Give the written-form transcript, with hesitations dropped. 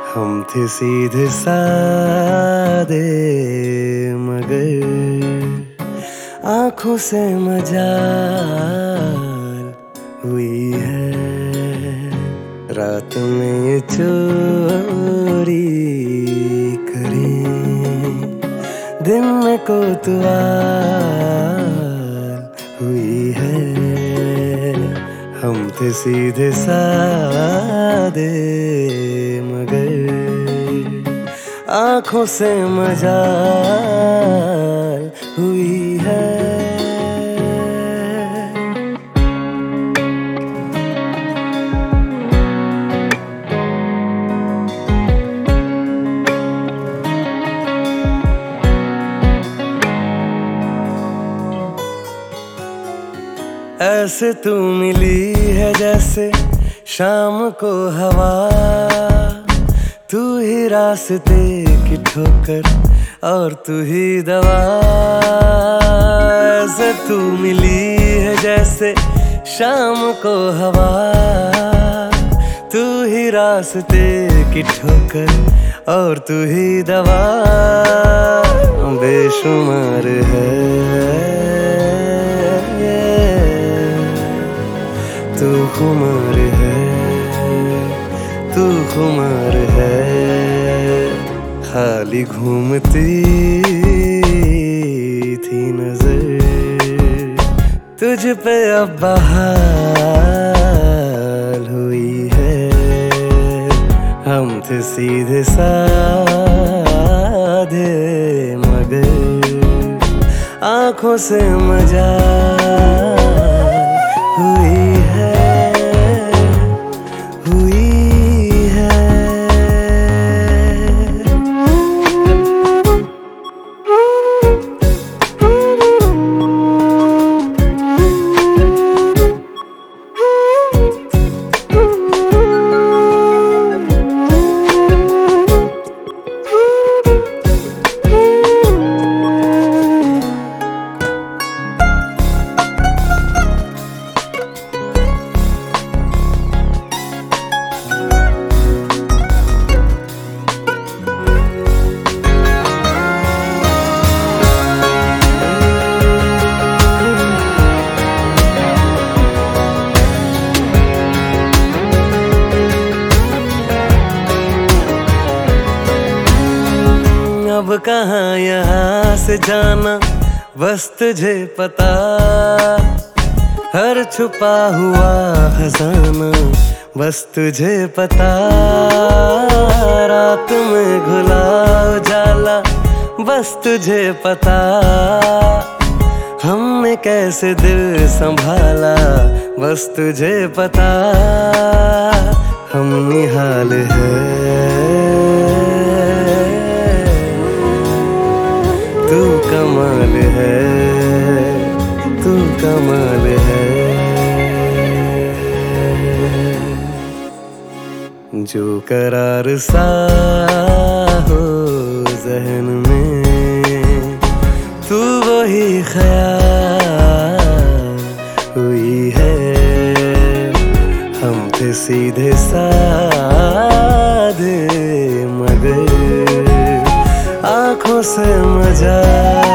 हम थे सीधे सादे मगर आंखों से मजाल हुई है। रात में ये चोरी करें, दिन में कोतवाल हुई है। हम थे सीधे सादे मगर आंखों से मजाल हुई है। ऐसे तू मिली है जैसे शाम को हवा, तू ही रास्ते की ठोकर और तू ही दवा। ऐसे तू मिली है जैसे शाम को हवा, तू ही रास्ते की ठोकर और तू ही दवा। बेशुमार है तू खुमार है, तू खुमार है। खाली घूमती थी नजर तुझ पे अब बहाल हुई है। हम थे सीधे साधे मगर आंखों से मजाल हुई है, हुई है। अब कहाँ यहाँ से जाना बस तुझे पता, हर छुपा हुआ खजाना बस तुझे पता। रात में घुला उजाला बस तुझे पता, हमने कैसे दिल संभाला बस तुझे पता। हम निहाल है तू कमाल है, तू कमाल है। जो करार सा हो ज़हन में तू वही ख्याल हुई है। हम थे सीधे साधे मगर आंखों से मजा